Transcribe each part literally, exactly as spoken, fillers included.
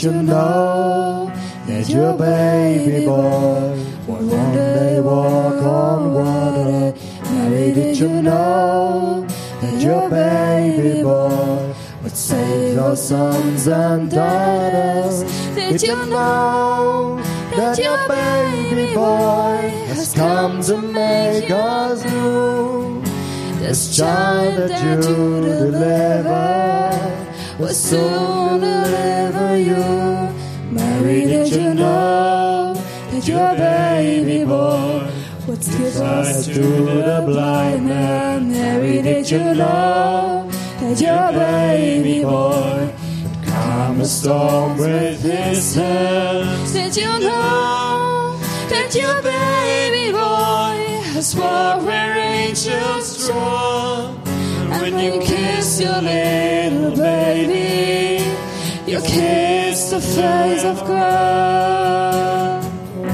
you know that your baby boy will one day walk on water? Mary, did you know that your baby boy would save your sons and daughters? Did you know that your baby boy has come to make us new? This child that you deliver will soon deliver you. Mary, did you know that your baby boy would give sight to the blind man? Mary, did you know that your baby boy would calm a storm with his hands? Did you know that your baby boy has walked where angels trod? And when you kiss your little baby, you kiss the face of God.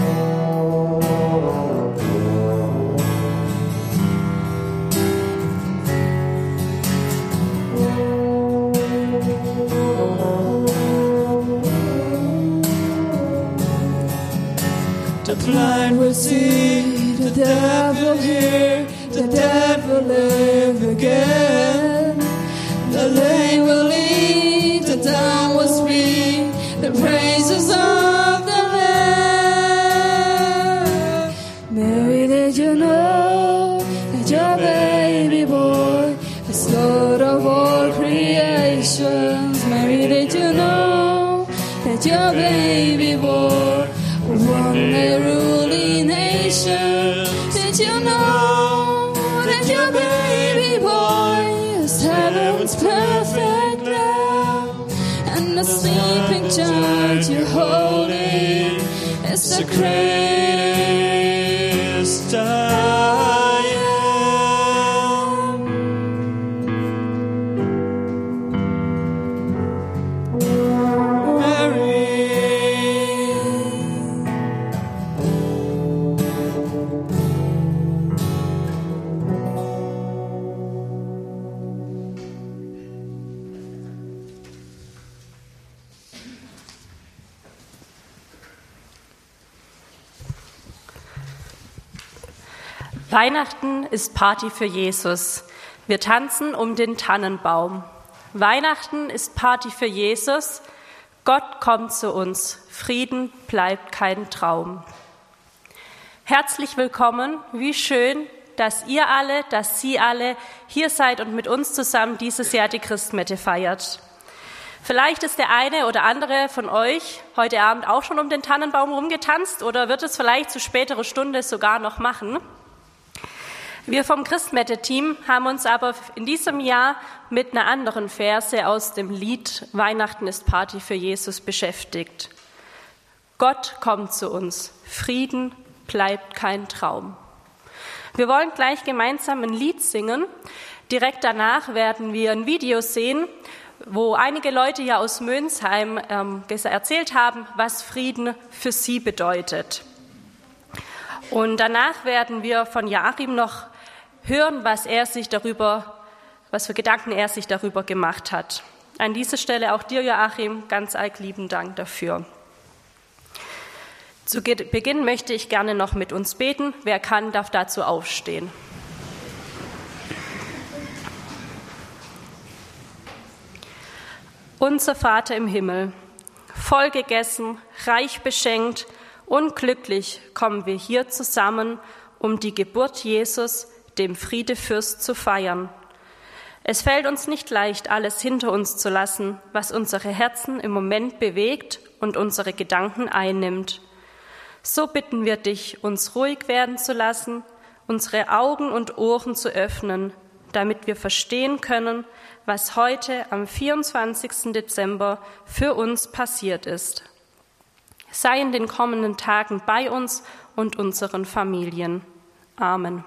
The blind will see, the deaf will hear, the dead will live again. The lame will lead, the dumb will speak, the praises of the Lamb. Mary, did you know that your baby boy is Lord of all creations? Mary, did you know that your baby boy will one day rule the nation? Did you know that your baby boy is heaven's perfect love? And the sleeping child you're holding is the greatest I am. Mary. Weihnachten ist Party für Jesus. Wir tanzen um den Tannenbaum. Weihnachten ist Party für Jesus. Gott kommt zu uns. Frieden bleibt kein Traum. Herzlich willkommen. Wie schön, dass ihr alle, dass Sie alle hier seid und mit uns zusammen dieses Jahr die Christmette feiert. Vielleicht ist der eine oder andere von euch heute Abend auch schon um den Tannenbaum rumgetanzt oder wird es vielleicht zu späterer Stunde sogar noch machen. Wir vom Christmette-Team haben uns aber in diesem Jahr mit einer anderen Verse aus dem Lied Weihnachten ist Party für Jesus beschäftigt. Gott kommt zu uns, Frieden bleibt kein Traum. Wir wollen gleich gemeinsam ein Lied singen. Direkt danach werden wir ein Video sehen, wo einige Leute ja aus Mönsheim ähm, erzählt haben, was Frieden für sie bedeutet. Und danach werden wir von Joachim noch hören, was er sich darüber, was für Gedanken er sich darüber gemacht hat. An dieser Stelle auch dir, Joachim, ganz arg lieben Dank dafür. Zu Beginn möchte ich gerne noch mit uns beten. Wer kann, darf dazu aufstehen. Unser Vater im Himmel, voll gegessen, reich beschenkt und glücklich kommen wir hier zusammen, um die Geburt Jesus, dem Friedefürst, zu feiern. Es fällt uns nicht leicht, alles hinter uns zu lassen, was unsere Herzen im Moment bewegt und unsere Gedanken einnimmt. So bitten wir dich, uns ruhig werden zu lassen, unsere Augen und Ohren zu öffnen, damit wir verstehen können, was heute am vierundzwanzigsten Dezember für uns passiert ist. Sei in den kommenden Tagen bei uns und unseren Familien. Amen.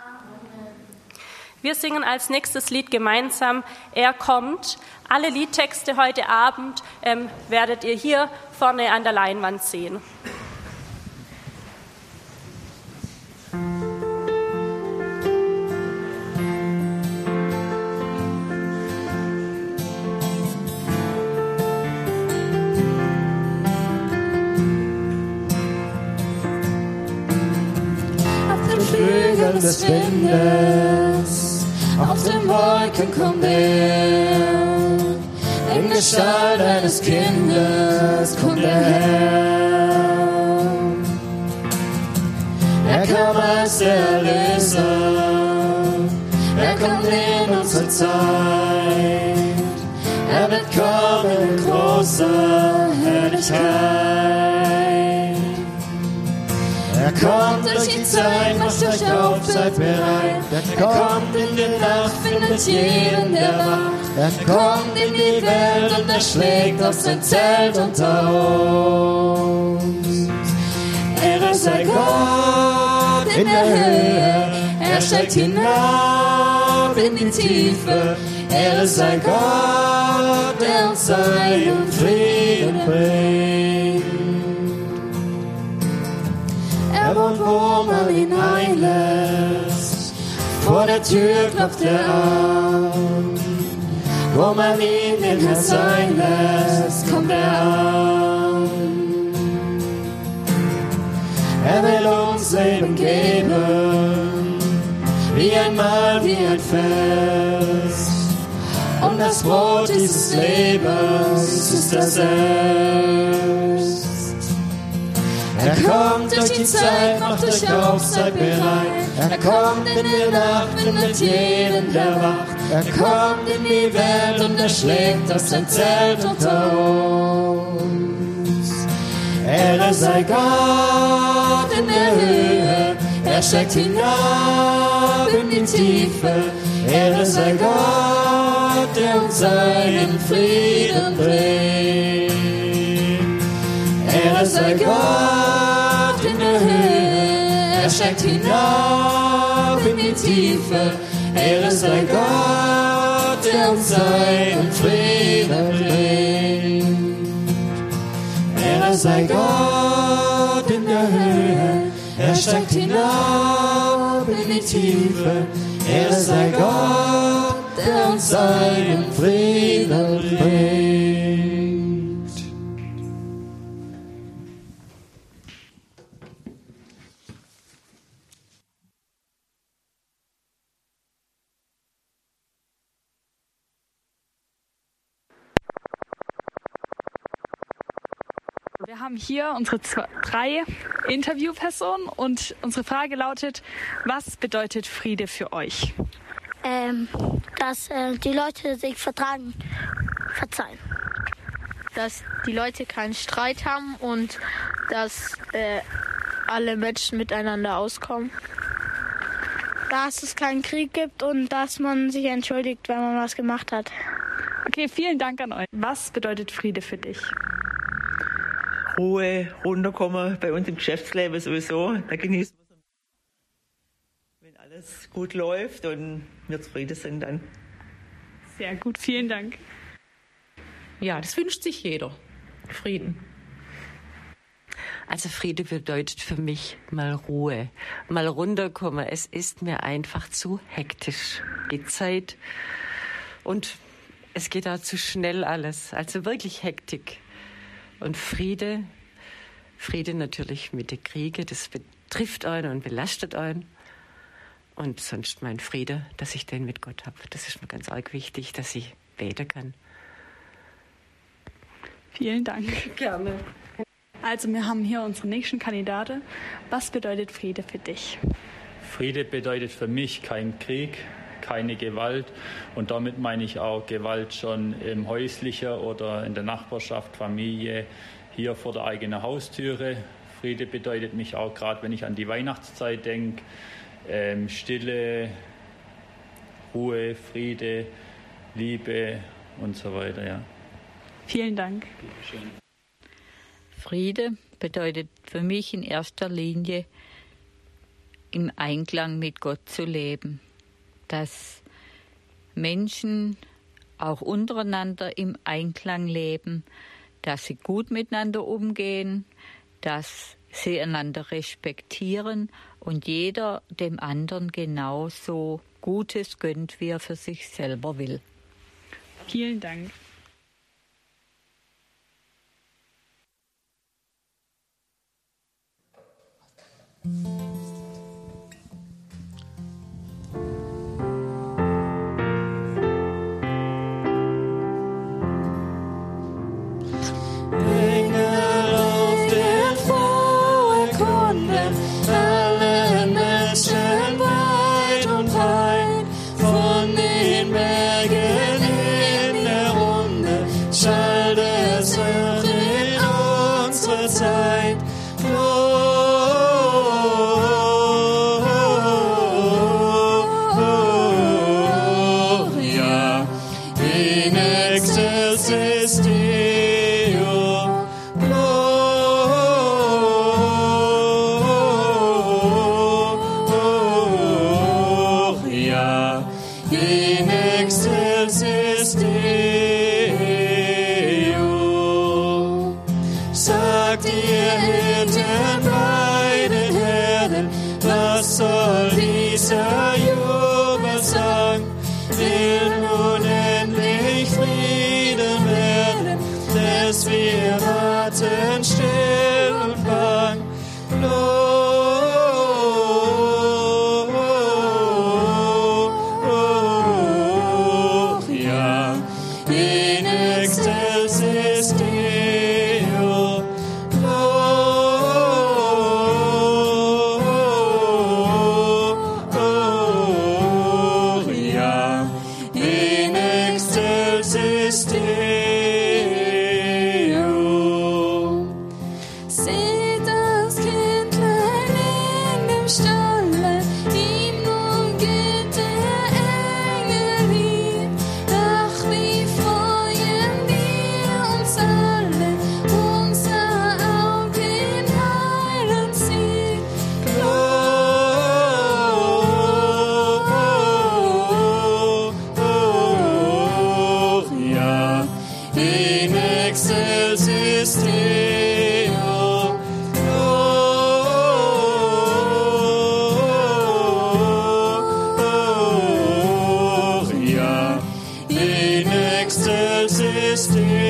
Wir singen als nächstes Lied gemeinsam Er kommt. Alle Liedtexte heute Abend ähm, werdet ihr hier vorne an der Leinwand sehen. des Windes, auf den Wolken kommt er. In Gestalt eines Kindes kommt der Herr. Er kam als der Erlöser, er kommt in unsere Zeit. Er wird kommen in großer Herrlichkeit. Er kommt durch die Zeit, macht euch auf, seid bereit. Er kommt in die Nacht, findet jeden, der wacht. Er kommt in die Welt und er schlägt auf sein Zelt unter uns. Ehre sei Gott in der Höhe, er steigt hinab in die Tiefe. Ehre sei Gott, der uns seinen Frieden bringt. Er wohnt, wo man ihn einlässt, vor der Tür klopft er an. Wo man ihn den Herrn sein lässt, kommt er an. Er will uns Leben geben, wie ein Mahl, wie ein Fest. Und das Brot dieses Lebens ist er selbst. Er kommt durch die Zeit, macht euch auf, seid bereit. Er kommt in die Nacht, findet jeden, der wacht. Er kommt in die Welt und er schlägt auf sein Zelt unter uns. Ehre sei Gott in der Höhe, er steigt hinab in die Tiefe. Ehre sei Gott, der uns seinen Frieden bringt. Ehre sei Gott in der Höhe, er steigt hinab in die Tiefe. Ehre sei Gott, der uns seinen Frieden bringt. Ehre sei Gott in der Höhe, er steigt hinab in die Tiefe. Ehre sei Gott, der uns seinen Frieden bringt. Wir haben hier unsere zwei, drei Interviewpersonen und unsere Frage lautet, was bedeutet Friede für euch? Ähm, dass äh, die Leute sich vertragen, verzeihen. Dass die Leute keinen Streit haben und dass äh, alle Menschen miteinander auskommen. Dass es keinen Krieg gibt und dass man sich entschuldigt, wenn man was gemacht hat. Okay, vielen Dank an euch. Was bedeutet Friede für dich? Ruhe, runterkommen, bei uns im Geschäftsleben sowieso. Da genießen wir es, wenn alles gut läuft und wir zufrieden sind dann. Sehr gut, vielen Dank. Ja, das wünscht sich jeder. Frieden. Also Friede bedeutet für mich mal Ruhe, mal runterkommen. Es ist mir einfach zu hektisch, die Zeit. Und es geht auch zu schnell alles, also wirklich Hektik. Und Friede, Friede natürlich mit den Kriegen, das betrifft einen und belastet einen. Und sonst mein Friede, dass ich den mit Gott habe. Das ist mir ganz arg wichtig, dass ich beten kann. Vielen Dank. Gerne. Also wir haben hier unsere nächsten Kandidaten. Was bedeutet Friede für dich? Friede bedeutet für mich kein Krieg, keine Gewalt. Und damit meine ich auch Gewalt schon im häuslichen oder in der Nachbarschaft, Familie, hier vor der eigenen Haustüre. Friede bedeutet mich auch, gerade wenn ich an die Weihnachtszeit denke, ähm, Stille, Ruhe, Friede, Liebe und so weiter. Ja. Vielen Dank. Bitteschön. Friede bedeutet für mich in erster Linie, im Einklang mit Gott zu leben. Dass Menschen auch untereinander im Einklang leben, dass sie gut miteinander umgehen, dass sie einander respektieren und jeder dem anderen genauso Gutes gönnt, wie er für sich selber will. Vielen Dank. Zeit. Gloria in excelsis Deo. Gloria in excelsis Deo. Sagt ihr Hirten bei den Herden, was soll dieser Jubelsang? Will nun endlich Frieden werden, dass wir warten still und bang. Gloria in excelsis Deo. Gloria in excelsis Deo. Seht das Kindlein in dem Stalle, ihm nun geht der Engel lieb. Ach, wie freuen wir uns alle, unser Auge in Heilen sieht. Gloria in excelsis Deo. Gloria in excelsis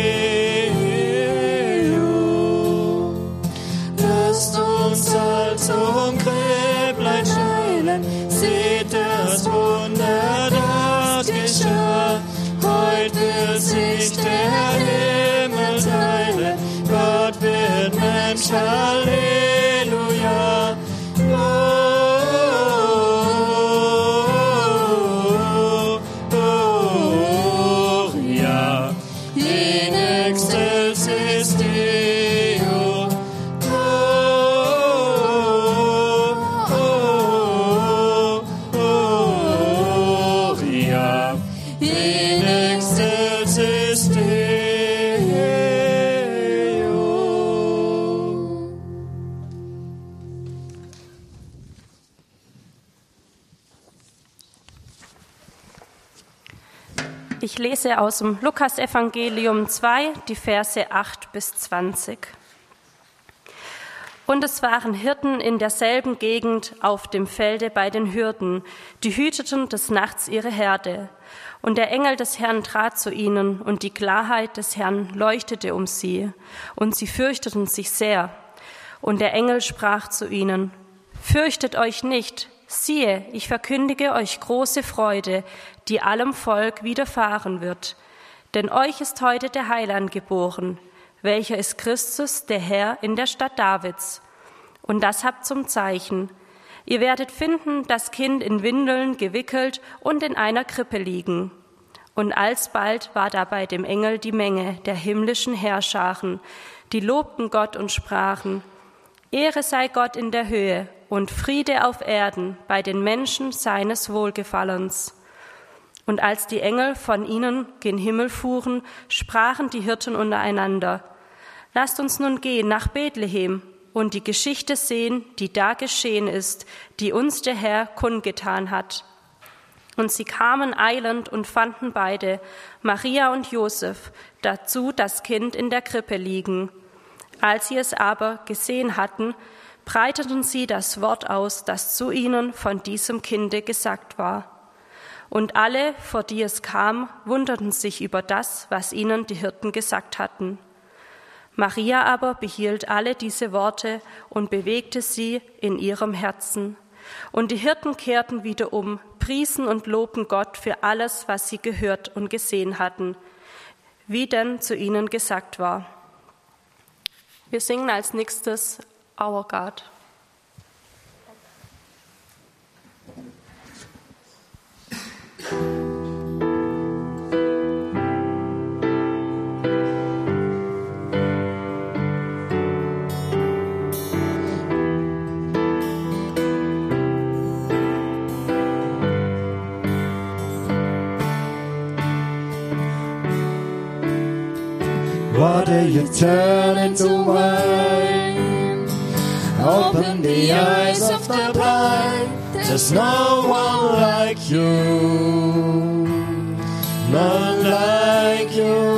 Deo. Lasst uns all zum Gräblein schreien, seht das Wunder, das geschah. Heut wird sich der Himmel teilen, Gott wird Mensch, Halleluja. Gloria in excelsis Deo. Gloria in excelsis Deo. Ich lese aus dem Lukas-Evangelium zwei, die Verse acht bis zwanzig. Und es waren Hirten in derselben Gegend auf dem Felde bei den Hürden, die hüteten des Nachts ihre Herde. Und der Engel des Herrn trat zu ihnen, und die Klarheit des Herrn leuchtete um sie, und sie fürchteten sich sehr. Und der Engel sprach zu ihnen: Fürchtet euch nicht, siehe, ich verkündige euch große Freude, die allem Volk widerfahren wird. Denn euch ist heute der Heiland geboren, welcher ist Christus, der Herr, in der Stadt Davids. Und das habt zum Zeichen: Ihr werdet finden, das Kind in Windeln gewickelt und in einer Krippe liegen. Und alsbald war da bei dem Engel die Menge der himmlischen Heerscharen, die lobten Gott und sprachen: Ehre sei Gott in der Höhe und Friede auf Erden bei den Menschen seines Wohlgefallens. Und als die Engel von ihnen gen Himmel fuhren, sprachen die Hirten untereinander: Lasst uns nun gehen nach Bethlehem und die Geschichte sehen, die da geschehen ist, die uns der Herr kundgetan hat. Und sie kamen eilend und fanden beide, Maria und Josef, dazu das Kind in der Krippe liegen. Als sie es aber gesehen hatten, breiteten sie das Wort aus, das zu ihnen von diesem Kinde gesagt war. Und alle, vor die es kam, wunderten sich über das, was ihnen die Hirten gesagt hatten. Maria aber behielt alle diese Worte und bewegte sie in ihrem Herzen. Und die Hirten kehrten wieder um, priesen und lobten Gott für alles, was sie gehört und gesehen hatten, wie denn zu ihnen gesagt war. Wir singen als nächstes Our God. you turn into wine? Open the eyes of the blind. There's no one like you, none like you.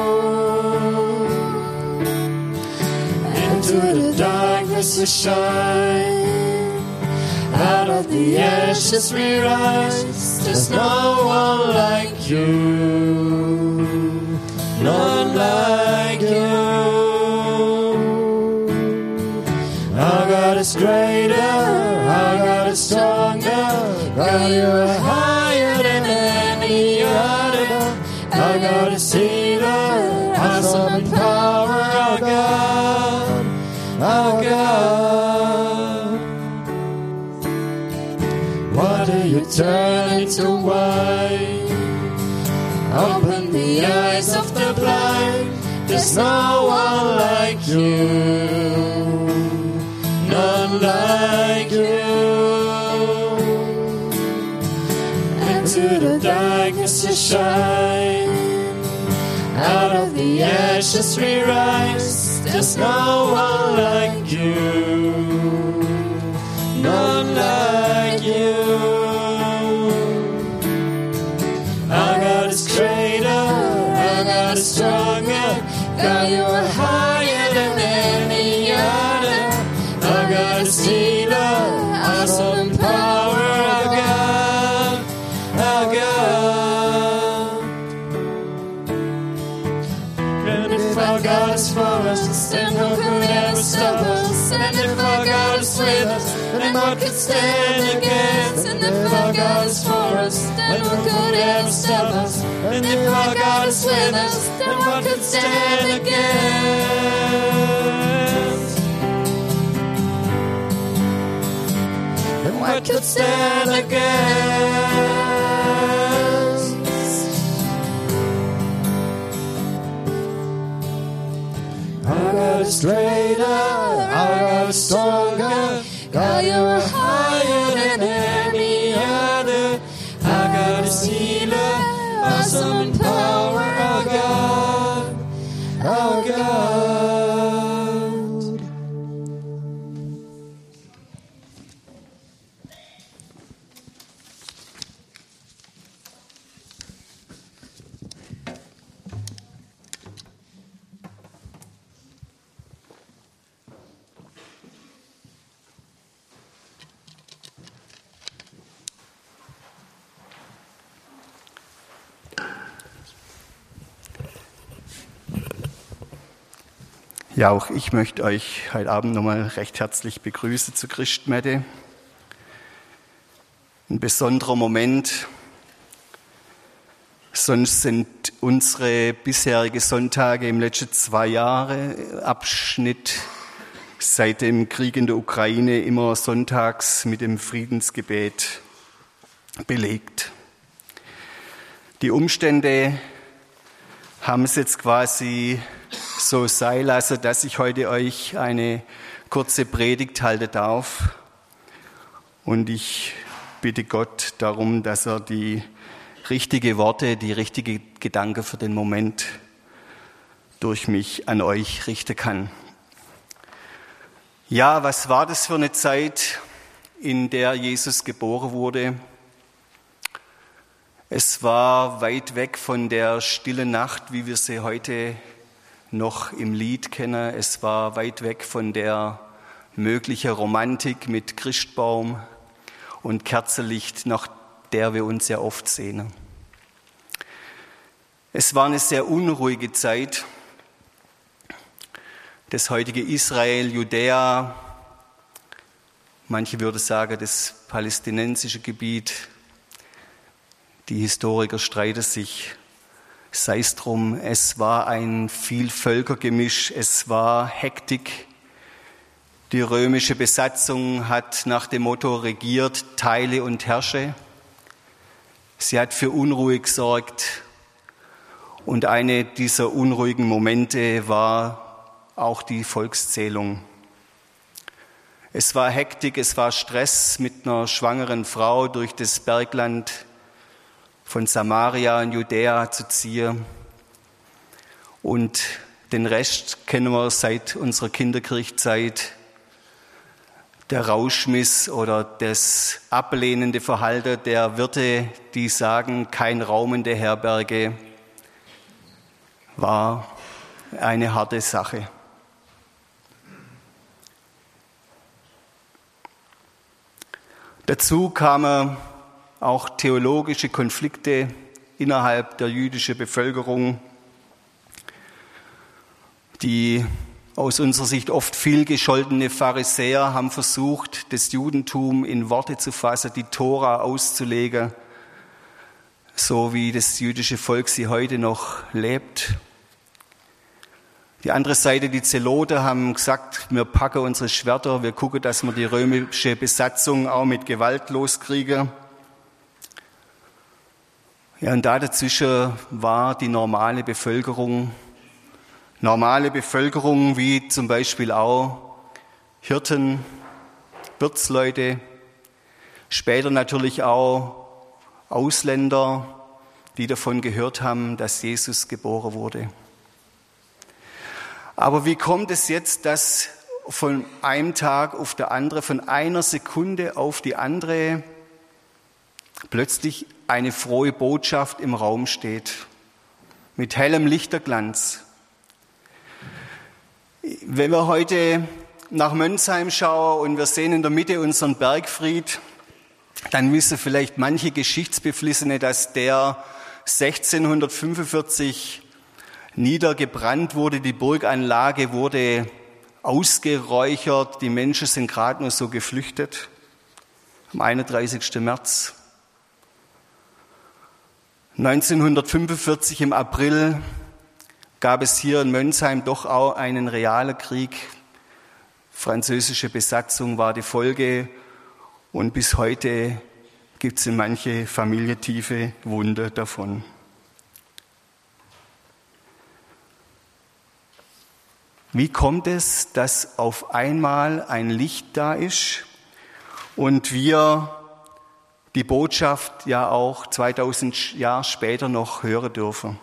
Into the darkness we shine, out of the ashes we rise. There's no one like you, none like you. Our God is greater, our God is stronger, God, you are higher than any other. Our God is healer, awesome in power, our God, our God. Water you turn into wine, open the eyes of the blind. There's no one like you, none like you. Into the darkness you shine, out of the ashes we rise. There's no one like you, none like you. Our God is greater, our God is stronger, God, you are higher than any other. Our God is healer, awesome in power, our God, our God. And if our God is for us, then who could ever stop us? And if our God is with us, then what could stand against? And if our God is for us, then who could ever stop us? And if our God is with us, then what could stand against? And what could stand against? Our God is greater, our God is stronger, God, you are higher than any other. Our God is healer, awesome in power, our God, our God. Ja, auch ich möchte euch heute Abend nochmal recht herzlich begrüßen zur Christmette. Ein besonderer Moment. Sonst sind unsere bisherigen Sonntage im letzten zwei Jahre Abschnitt seit dem Krieg in der Ukraine immer sonntags mit dem Friedensgebet belegt. Die Umstände haben es jetzt quasi so sein lassen, dass ich heute euch eine kurze Predigt halten darf. Und ich bitte Gott darum, dass er die richtigen Worte, die richtigen Gedanken für den Moment durch mich an euch richten kann. Ja, was war das für eine Zeit, in der Jesus geboren wurde? Es war weit weg von der stillen Nacht, wie wir sie heute noch im Lied kennen. Es war weit weg von der möglichen Romantik mit Christbaum und Kerzenlicht, nach der wir uns ja oft sehnen. Es war eine sehr unruhige Zeit. Das heutige Israel, Judäa, manche würden sagen, das palästinensische Gebiet. Die Historiker streiten sich, sei es drum, es war ein Vielvölkergemisch, es war Hektik. Die römische Besatzung hat nach dem Motto regiert, teile und herrsche. Sie hat für Unruhe gesorgt und eine dieser unruhigen Momente war auch die Volkszählung. Es war Hektik, es war Stress mit einer schwangeren Frau durch das Bergland von Samaria in Judäa zu ziehen. Und Den Rest kennen wir seit unserer Kinderkirchzeit. Der Rauschmiss oder das ablehnende Verhalten der Wirte, die sagen, kein Raum in der Herberge, war eine harte Sache. Dazu kamen auch theologische Konflikte innerhalb der jüdischen Bevölkerung, die aus unserer Sicht oft viel gescholtene Pharisäer haben versucht, das Judentum in Worte zu fassen, die Tora auszulegen, so wie das jüdische Volk sie heute noch lebt. Die andere Seite, die Zeloten, haben gesagt, wir packen unsere Schwerter, wir gucken, dass wir die römische Besatzung auch mit Gewalt loskriegen. Ja, und da dazwischen war die normale Bevölkerung, normale Bevölkerung wie zum Beispiel auch Hirten, Wirtsleute, später natürlich auch Ausländer, die davon gehört haben, dass Jesus geboren wurde. Aber wie kommt es jetzt, dass von einem Tag auf den anderen, von einer Sekunde auf die andere plötzlich eine frohe Botschaft im Raum steht, mit hellem Lichterglanz? Wenn wir heute nach Mönsheim schauen und wir sehen in der Mitte unseren Bergfried, dann wissen vielleicht manche Geschichtsbeflissene, dass der sechzehnhundertfünfundvierzig niedergebrannt wurde, die Burganlage wurde ausgeräuchert, die Menschen sind gerade nur so geflüchtet, am einunddreißigsten März. neunzehnhundertfünfundvierzig im April gab es hier in Mönsheim doch auch einen realen Krieg. Französische Besatzung war die Folge und bis heute gibt es in manche Familie tiefe Wunde davon. Wie kommt es, dass auf einmal ein Licht da ist und wir die Botschaft ja auch zweitausend Jahre später noch hören dürfen?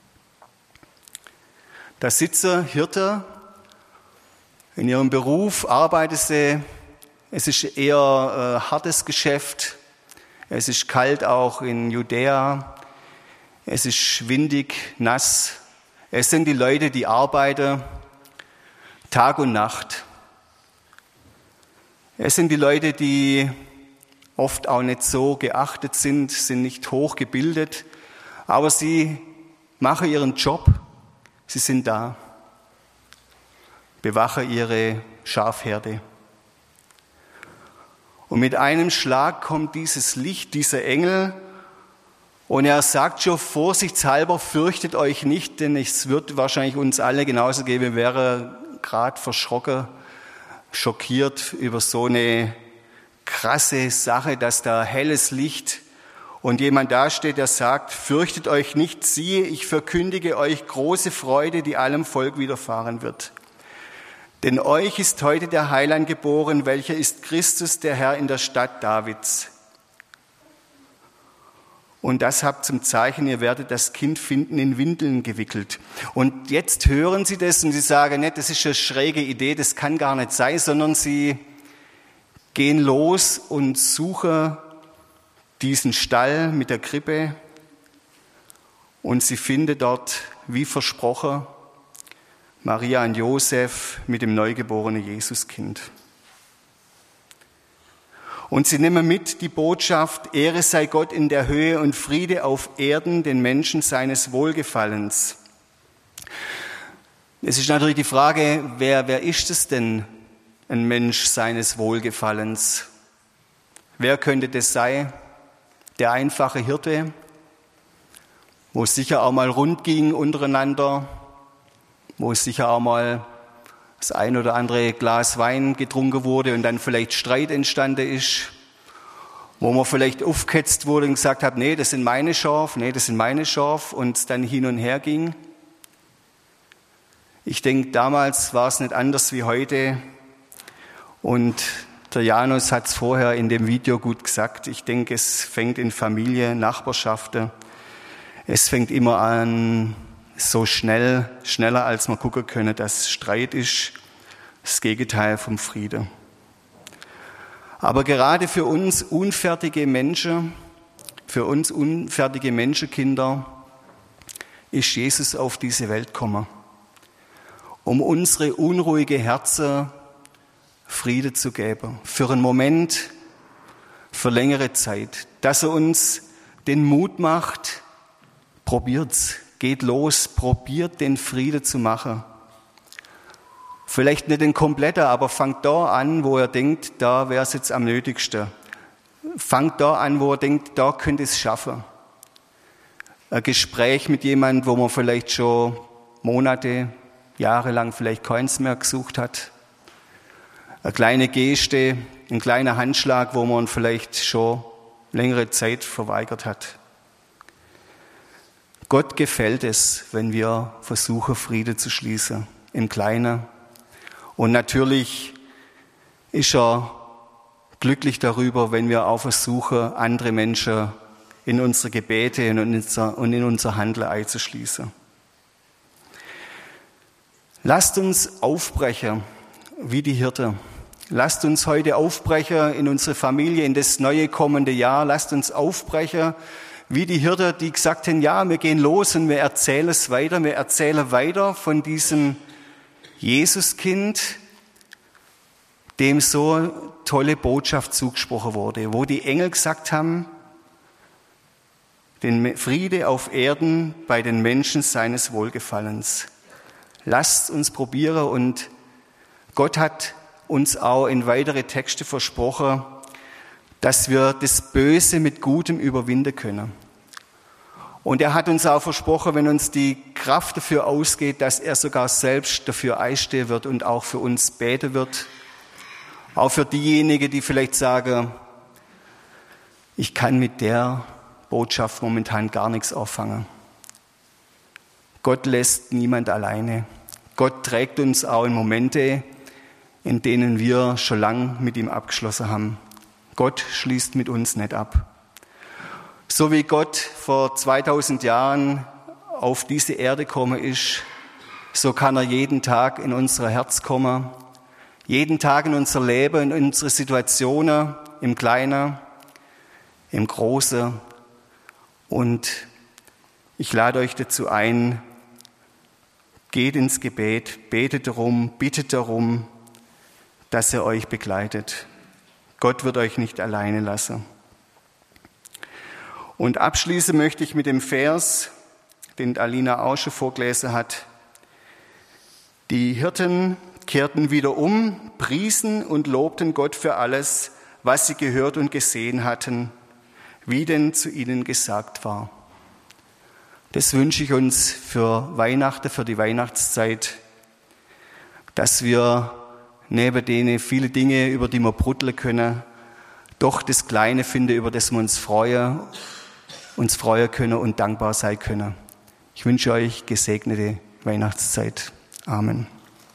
Da sitzen Hirten in ihrem Beruf, arbeiten sie, es ist eher äh, hartes Geschäft, es ist kalt auch in Judäa, es ist windig, nass, es sind die Leute, die arbeiten, Tag und Nacht. Es sind die Leute, die oft auch nicht so geachtet sind, sind nicht hochgebildet, aber sie machen ihren Job, sie sind da, bewachen ihre Schafherde. Und mit einem Schlag kommt dieses Licht, dieser Engel, und er sagt schon vorsichtshalber, fürchtet euch nicht, denn es wird wahrscheinlich uns alle genauso gehen, wir wären gerade verschrocken, schockiert über so eine krasse Sache, dass da helles Licht und jemand dasteht, der sagt, fürchtet euch nicht, siehe, ich verkündige euch große Freude, die allem Volk widerfahren wird. Denn euch ist heute der Heiland geboren, welcher ist Christus, der Herr in der Stadt Davids. Und das habt zum Zeichen, ihr werdet das Kind finden, in Windeln gewickelt. Und jetzt hören sie das und sie sagen nicht, das ist eine schräge Idee, das kann gar nicht sein, sondern sie gehen los und suchen diesen Stall mit der Krippe und sie finden dort, wie versprochen, Maria und Josef mit dem neugeborenen Jesuskind. Und sie nehmen mit die Botschaft, Ehre sei Gott in der Höhe und Friede auf Erden den Menschen seines Wohlgefallens. Es ist natürlich die Frage, wer, wer ist es denn, ein Mensch seines Wohlgefallens? Wer könnte das sein? Der einfache Hirte, wo es sicher auch mal rund ging untereinander, wo es sicher auch mal das ein oder andere Glas Wein getrunken wurde und dann vielleicht Streit entstanden ist, wo man vielleicht aufgehetzt wurde und gesagt hat, nee, das sind meine Schafe, nee, das sind meine Schafe und es dann hin und her ging. Ich denke, damals war es nicht anders wie heute und der Janus hat es vorher in dem Video gut gesagt. Ich denke, es fängt in Familie, Nachbarschaften, es fängt immer an so schnell, schneller als wir gucken können, dass Streit ist das Gegenteil vom Friede. Aber gerade für uns unfertige Menschen, für uns unfertige Menschenkinder, ist Jesus auf diese Welt gekommen, um unsere unruhige Herzen Friede zu geben. Für einen Moment, für längere Zeit. Dass er uns den Mut macht, probiert's, geht los, probiert den Friede zu machen. Vielleicht nicht den kompletten, aber fangt da an, wo er denkt, da wäre es jetzt am nötigsten. Fangt da an, wo er denkt, da könnt ihr es schaffen. Ein Gespräch mit jemandem, wo man vielleicht schon Monate, Jahre lang vielleicht keins mehr gesucht hat. Eine kleine Geste, ein kleiner Handschlag, wo man vielleicht schon längere Zeit verweigert hat. Gott gefällt es, wenn wir versuchen, Friede zu schließen, im Kleinen. Und natürlich ist er glücklich darüber, wenn wir auch versuchen, andere Menschen in unsere Gebete und in unser, und in unser Handeln einzuschließen. Lasst uns aufbrechen, wie die Hirte. Lasst uns heute aufbrechen in unsere Familie, in das neue kommende Jahr. Lasst uns aufbrechen, wie die Hirte, die gesagt haben, ja, wir gehen los und wir erzählen es weiter. Wir erzählen weiter von diesem Jesuskind, dem so tolle Botschaft zugesprochen wurde, wo die Engel gesagt haben, den Friede auf Erden bei den Menschen seines Wohlgefallens. Lasst uns probieren, und Gott hat uns auch in weitere Texte versprochen, dass wir das Böse mit Gutem überwinden können. Und er hat uns auch versprochen, wenn uns die Kraft dafür ausgeht, dass er sogar selbst dafür einstehen wird und auch für uns beten wird. Auch für diejenigen, die vielleicht sagen, ich kann mit der Botschaft momentan gar nichts auffangen. Gott lässt niemand alleine. Gott trägt uns auch in Momente, in denen wir schon lang mit ihm abgeschlossen haben. Gott schließt mit uns nicht ab. So wie Gott vor zweitausend Jahren auf diese Erde gekommen ist, so kann er jeden Tag in unser Herz kommen, jeden Tag in unser Leben, in unsere Situationen, im Kleinen, im Großen. Und ich lade euch dazu ein, geht ins Gebet, betet darum, bittet darum, dass er euch begleitet. Gott wird euch nicht alleine lassen. Und abschließen möchte ich mit dem Vers, den Alina auch schon vorgelesen hat. Die Hirten kehrten wieder um, priesen und lobten Gott für alles, was sie gehört und gesehen hatten, wie denn zu ihnen gesagt war. Das wünsche ich uns für Weihnachten, für die Weihnachtszeit, dass wir neben denen viele Dinge, über die wir brutteln können, doch das Kleine finden, über das wir uns freuen, uns freuen können und dankbar sein können. Ich wünsche euch gesegnete Weihnachtszeit. Amen.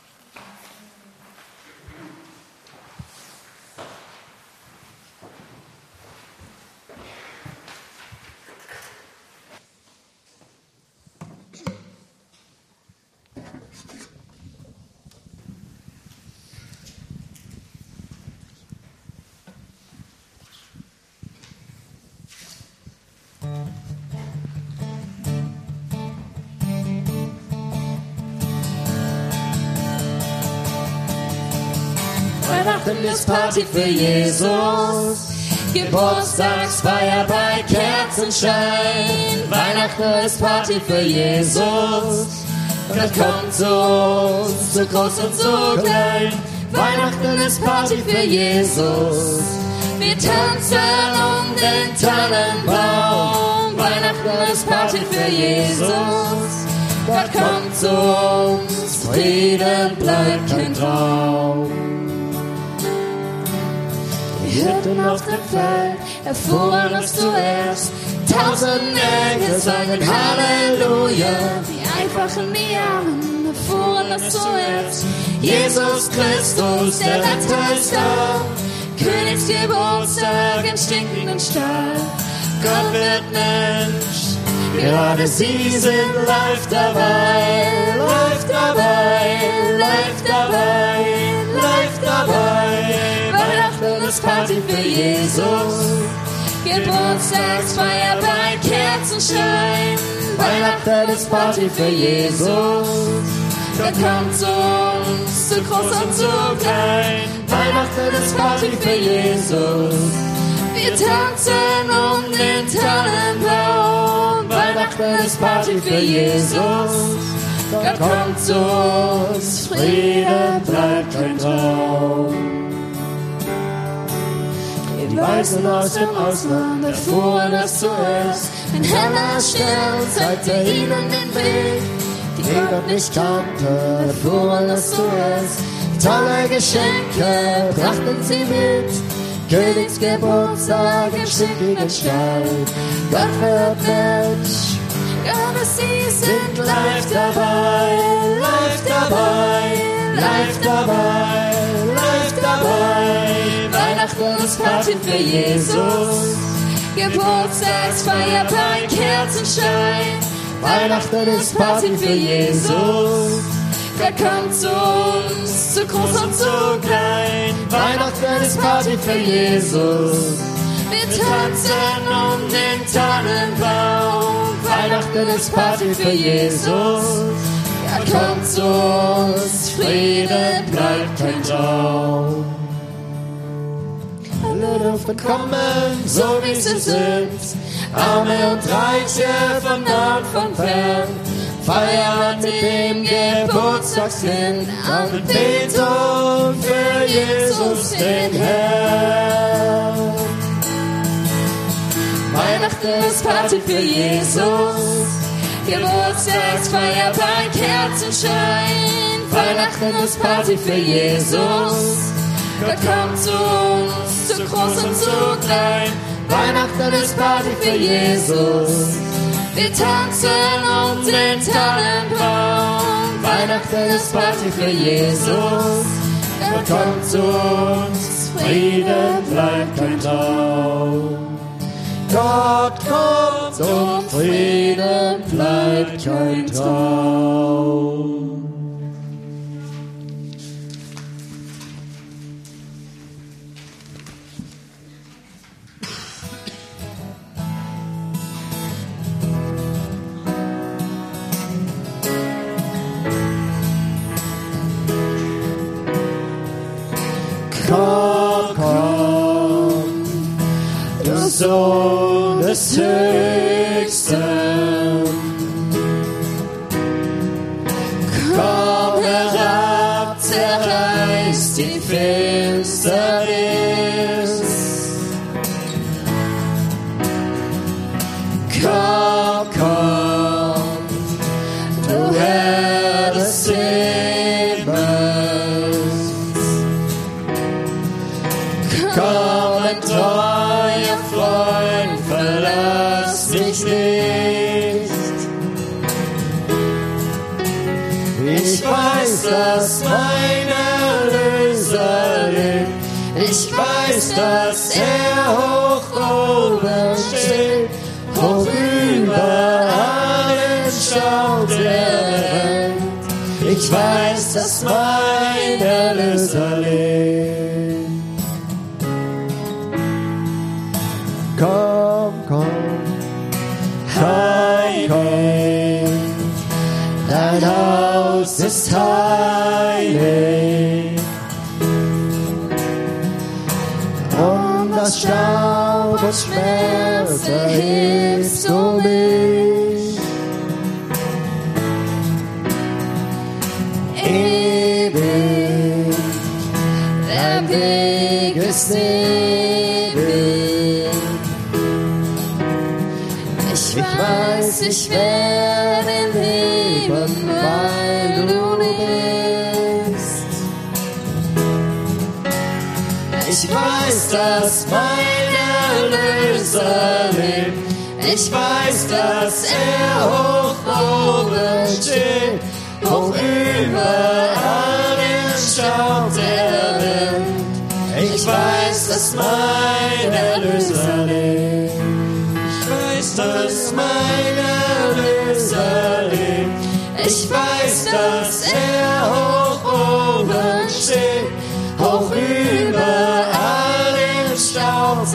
Weihnachten ist Party für Jesus, Geburtstagsfeier bei Kerzenschein. Weihnachten ist Party für Jesus, und er kommt zu uns, zu groß und zu klein. Weihnachten ist Party für Jesus, wir tanzen um den Tannenbaum. Weihnachten ist Party für Jesus, Gott kommt zu uns, Frieden bleibt kein Traum. Die Hirten auf dem Feld erfuhren es zuerst, tausend Engel sangen Halleluja. Die einfachen Nieren erfuhren es zuerst, Jesus Christus, der Retter ist da. Königsgeburtstag im stinkenden Stall, Gott wird Mensch, Gerade sie sind live dabei, live dabei, live dabei, live dabei. Weihnachten ist Party für Jesus, Geburtstagsfeier bei Kerzenschein. Weihnachten ist Party für Jesus, Gott kommt zu uns, zu groß und zu klein. Weihnachten ist Party für Jesus, wir tanzen um den Tannenbaum. Weihnachten ist Party für Jesus, Gott kommt zu uns, Friede bleibt kein Traum. Die Weißen aus dem Ausland erfuhren das zuerst. Ein heller Stern zeigte ihnen den Weg, die Gott nicht kannte, erfuhren das zuerst. Tolle Geschenke brachten sie mit, Königsgeburtstag in schickigen Stall. Gott wird Mensch, gerade sie sind live dabei, live dabei, live dabei, live dabei. Weihnachten ist Party für Jesus, Geburtstagsfeier bei Kerzenschein. Weihnachten ist Party für Jesus, Gott kommt zu uns, zu groß und zu klein. Weihnachten ist Party für Jesus, wir tanzen um den Tannenbaum. Weihnachten ist Party für Jesus, Gott kommt zu uns, Friede bleibt kein Traum. Alle dürfen kommen, so wie sie sind, Arme und Reiche von nah und von fern, feiern mit dem Geburtstagskind, Anbetung für Jesus den Herrn. Weihnachten ist Party für Jesus, Geburtstagsfeier bei Kerzenschein. Weihnachten ist Party für Jesus, Gott kommt zu uns, zu groß und zu klein. Weihnachten ist Party für Jesus, wir tanzen um den Tannenbaum. Weihnachten ist Party für Jesus, Gott kommt zu uns, Friede bleibt kein Traum. Gott kommt und Friede bleibt kein Traum. Komm, komm, du Sohn des Höchsten. Komm herab, zerreiß die Finsternis. Komm, komm, du Herr des Himmels. Komm, ein treuer Freund, verlass mich nicht. Ich weiß, dass mein Erlöser lebt. Ich weiß, dass er hoch oben steht. Hoch über allen schaut der Welt. Ich weiß, dass mein Erlöser lebt. Komm, komm, komm, komm, dein Haus ist heilig. Und das Staub und Schmerz erhebst du mich. Ewig, dein Weg ist ewig. Ich weiß, ich werde leben, weil du bist. Ich weiß, dass mein Erlöser lebt. Ich weiß, dass er hoch oben steht. Hoch über allen schaut der Wind. Ich weiß, dass mein Erlöser lebt. Ich weiß, dass mein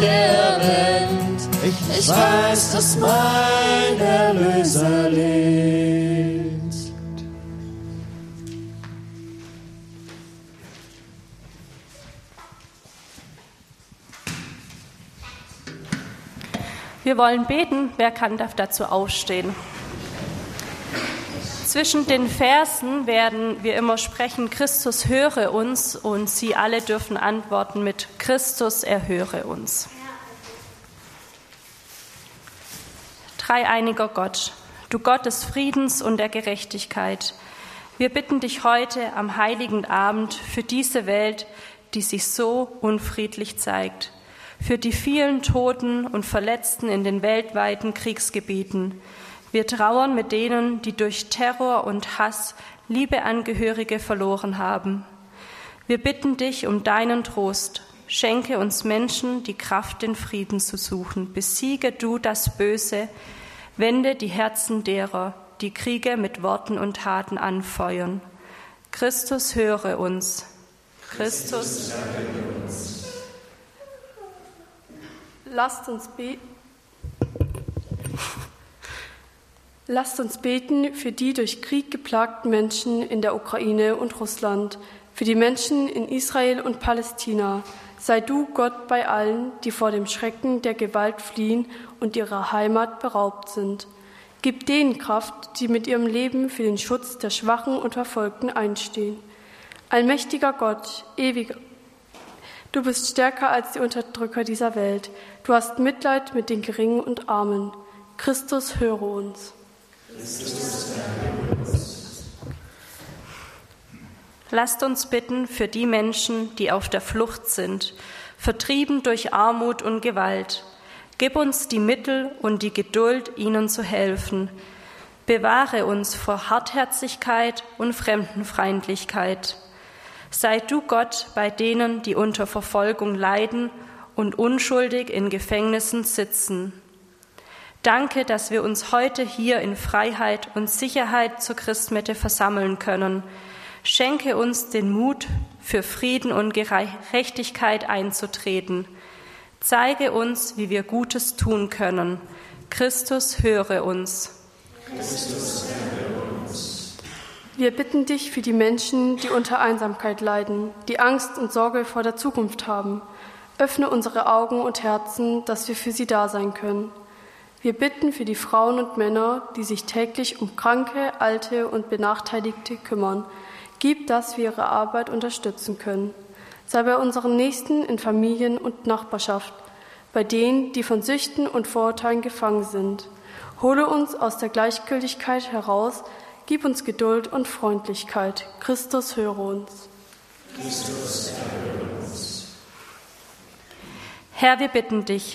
der rennt. Ich weiß, dass mein Erlöser lebt. Wir wollen beten. Wer kann, darf dazu aufstehen. Zwischen den Versen werden wir immer sprechen, Christus höre uns, und Sie alle dürfen antworten mit Christus erhöre uns. Dreieiniger Gott, du Gott des Friedens und der Gerechtigkeit, wir bitten dich heute am heiligen Abend für diese Welt, die sich so unfriedlich zeigt, für die vielen Toten und Verletzten in den weltweiten Kriegsgebieten. Wir trauern mit denen, die durch Terror und Hass liebe Angehörige verloren haben. Wir bitten dich um deinen Trost. Schenke uns Menschen die Kraft, den Frieden zu suchen. Besiege du das Böse. Wende die Herzen derer, die Kriege mit Worten und Taten anfeuern. Christus, höre uns. Christus, höre uns. Lasst uns beten. Lasst uns beten für die durch Krieg geplagten Menschen in der Ukraine und Russland, für die Menschen in Israel und Palästina. Sei du Gott bei allen, die vor dem Schrecken der Gewalt fliehen und ihrer Heimat beraubt sind. Gib denen Kraft, die mit ihrem Leben für den Schutz der Schwachen und Verfolgten einstehen. Allmächtiger Gott, ewiger, du bist stärker als die Unterdrücker dieser Welt. Du hast Mitleid mit den Geringen und Armen. Christus, höre uns. Christus, höre uns. Lasst uns bitten für die Menschen, die auf der Flucht sind, vertrieben durch Armut und Gewalt. Gib uns die Mittel und die Geduld, ihnen zu helfen. Bewahre uns vor Hartherzigkeit und Fremdenfeindlichkeit. Sei du Gott bei denen, die unter Verfolgung leiden und unschuldig in Gefängnissen sitzen. Danke, dass wir uns heute hier in Freiheit und Sicherheit zur Christmette versammeln können. Schenke uns den Mut, für Frieden und Gerechtigkeit einzutreten. Zeige uns, wie wir Gutes tun können. Christus, höre uns. Christus, höre uns. Wir bitten dich für die Menschen, die unter Einsamkeit leiden, die Angst und Sorge vor der Zukunft haben. Öffne unsere Augen und Herzen, dass wir für sie da sein können. Wir bitten für die Frauen und Männer, die sich täglich um Kranke, Alte und Benachteiligte kümmern. Gib, dass wir ihre Arbeit unterstützen können. Sei bei unseren Nächsten in Familien und Nachbarschaft, bei denen, die von Süchten und Vorurteilen gefangen sind. Hole uns aus der Gleichgültigkeit heraus, gib uns Geduld und Freundlichkeit. Christus, höre uns. Christus, höre uns. Herr, wir bitten dich,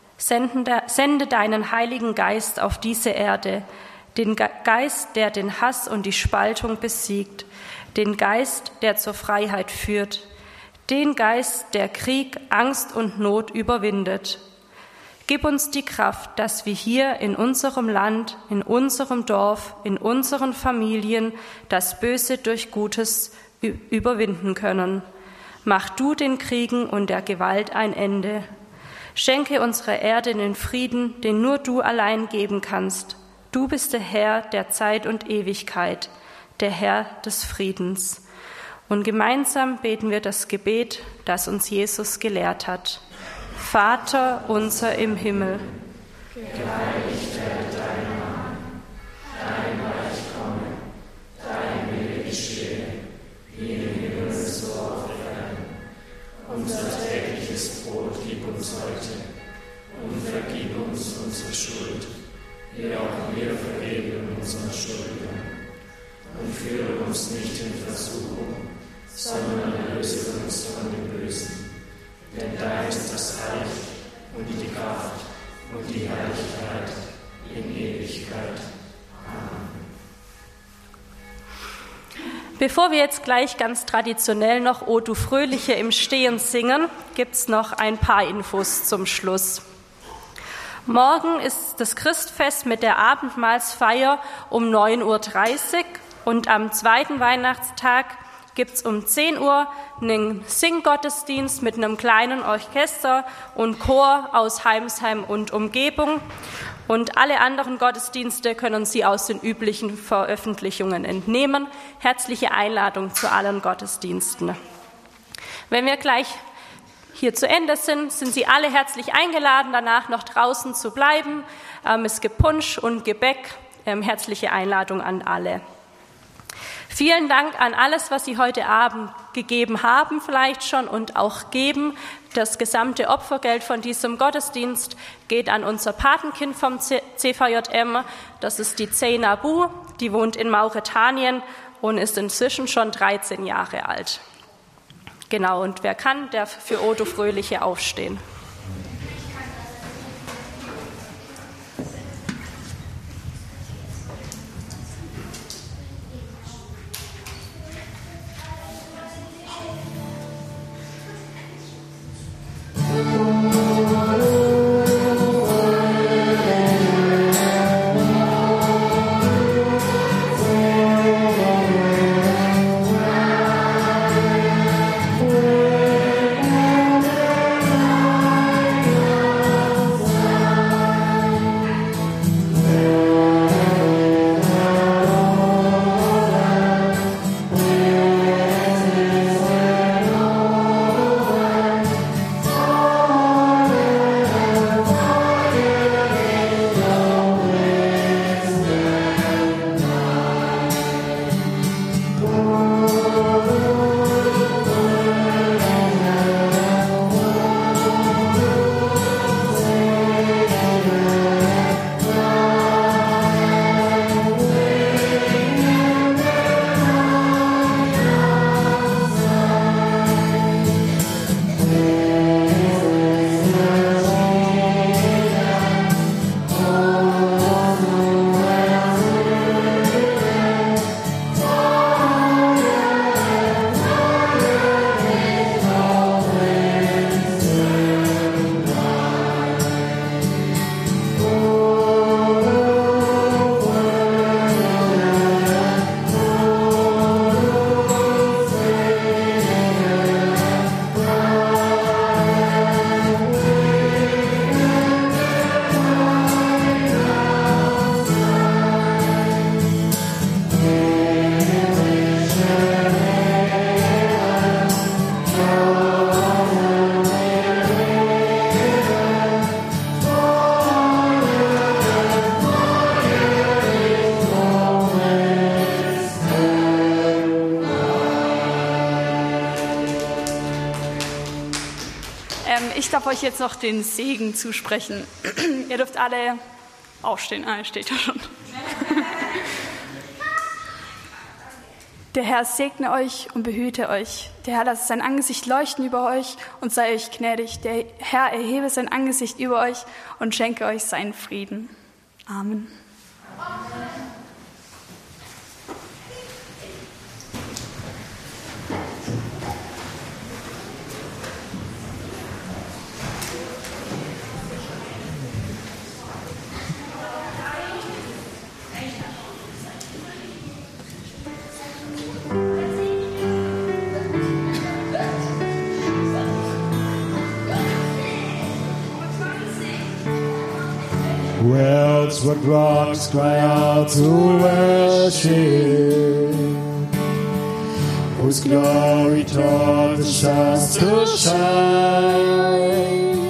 sende deinen Heiligen Geist auf diese Erde, den Geist, der den Hass und die Spaltung besiegt, den Geist, der zur Freiheit führt, den Geist, der Krieg, Angst und Not überwindet. Gib uns die Kraft, dass wir hier in unserem Land, in unserem Dorf, in unseren Familien das Böse durch Gutes überwinden können. Mach du den Kriegen und der Gewalt ein Ende. Schenke unserer Erde den Frieden, den nur du allein geben kannst. Du bist der Herr der Zeit und Ewigkeit, der Herr des Friedens. Und gemeinsam beten wir das Gebet, das uns Jesus gelehrt hat. Vater unser im Himmel, geheiligt werde dein Name, dein Reich komme, dein Wille geschehe, wie im Himmel so auf Erden. Unser tägliches Brot gib uns heute und vergib uns unsere Schuld, wie auch wir vergeben unseren Schuldigern. Und führe uns nicht in Versuchung, sondern erlöse uns von dem Bösen. Denn dein ist das Reich und die Kraft und die Herrlichkeit in Ewigkeit. Amen. Bevor wir jetzt gleich ganz traditionell noch O du Fröhliche im Stehen singen, gibt es noch ein paar Infos zum Schluss. Morgen ist das Christfest mit der Abendmahlsfeier um neun Uhr dreißig und am zweiten Weihnachtstag gibt es um zehn Uhr einen Singgottesdienst mit einem kleinen Orchester und Chor aus Heimsheim und Umgebung. Und alle anderen Gottesdienste können Sie aus den üblichen Veröffentlichungen entnehmen. Herzliche Einladung zu allen Gottesdiensten. Wenn wir gleich hier zu Ende sind, sind Sie alle herzlich eingeladen, danach noch draußen zu bleiben. Ähm, es gibt Punsch und Gebäck. Ähm, herzliche Einladung an alle. Vielen Dank an alles, was Sie heute Abend gegeben haben, vielleicht schon und auch geben. Das gesamte Opfergeld von diesem Gottesdienst geht an unser Patenkind vom C V J M. Das ist die Zeina Bu, die wohnt in Mauretanien und ist inzwischen schon dreizehn Jahre alt. Genau, und wer kann, darf für Odo Fröhliche aufstehen. Ich darf euch jetzt noch den Segen zusprechen. Ihr dürft alle aufstehen. Ah, steht da schon. Der Herr segne euch und behüte euch. Der Herr lasse sein Angesicht leuchten über euch und sei euch gnädig. Der Herr erhebe sein Angesicht über euch und schenke euch seinen Frieden. Amen. Who else would rocks cry out to worship? Whose glory taught the stars to shine?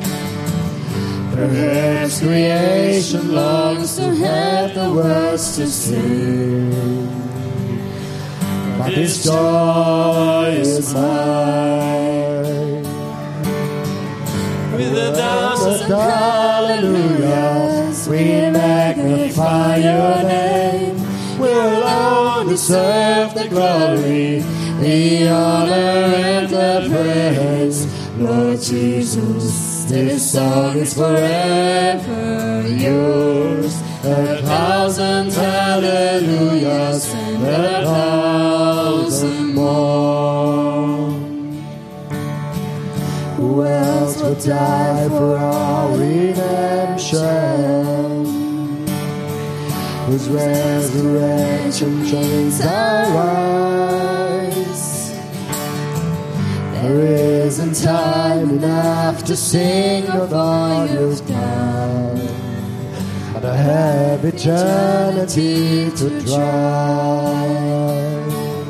Perhaps creation longs to have the words to sing, but this joy is mine. With a thousand hallelujahs, we magnify your name. We alone deserve the glory, the honor and the praise. Lord Jesus, this song is forever yours. A thousand hallelujahs and a thousand more. Who else would die for our redemption? Whose resurrection chains our rise? There isn't time enough to sing of all you've done, and I have eternity to drive.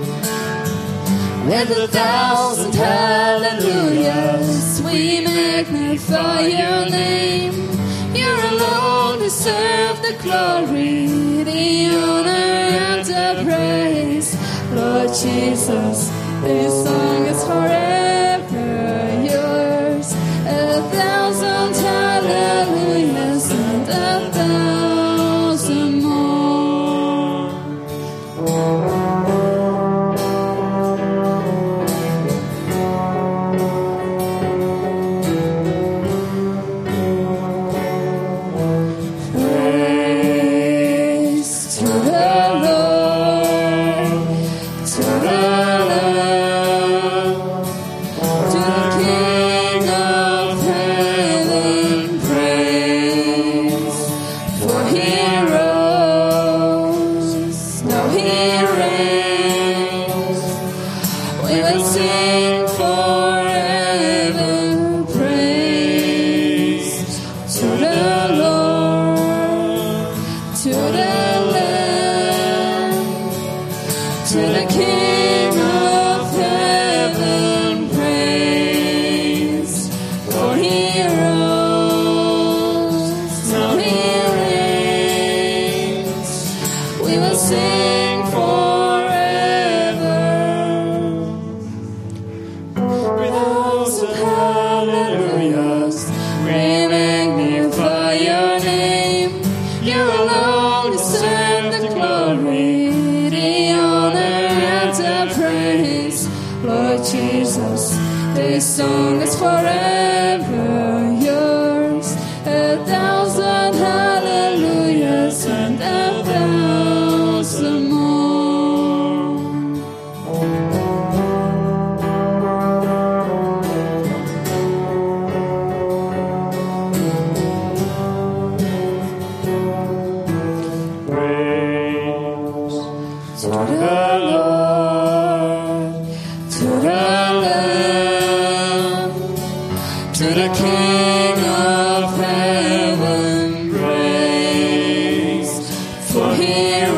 With a thousand hallelujahs, we magnify your name. You alone deserve the glory, the honor and the praise. Lord Jesus, this song is forever yours. A thousand hallelujahs and a thousand more. Praise to the Lord, to the Lamb, to the King of heaven, praise. For he rose, now he reigns. We will sing forever, praise to the Lord, to the Lamb, to the King of heaven, praise. For he rose, now he reigns. We will sing forever. With thousand hallelujahs, we magnify your name. You alone deserve the glory, the honor and the praise. Lord Jesus, this song is forever yours. A thousand hallelujahs and a thousand more. Praise to the Lord, to the Lamb, to the King of heaven, praise. For he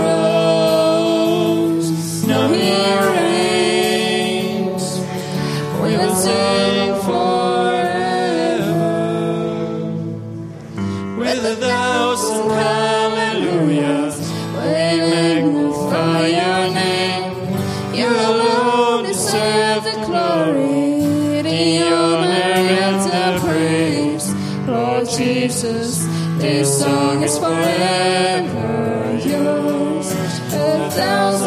rose, now he reigns. We will sing forever. With a thousand hallelujahs, we magnify your name. You alone deserve the glory, the honor and the praise. Lord Jesus, this song is forever yours. A thousand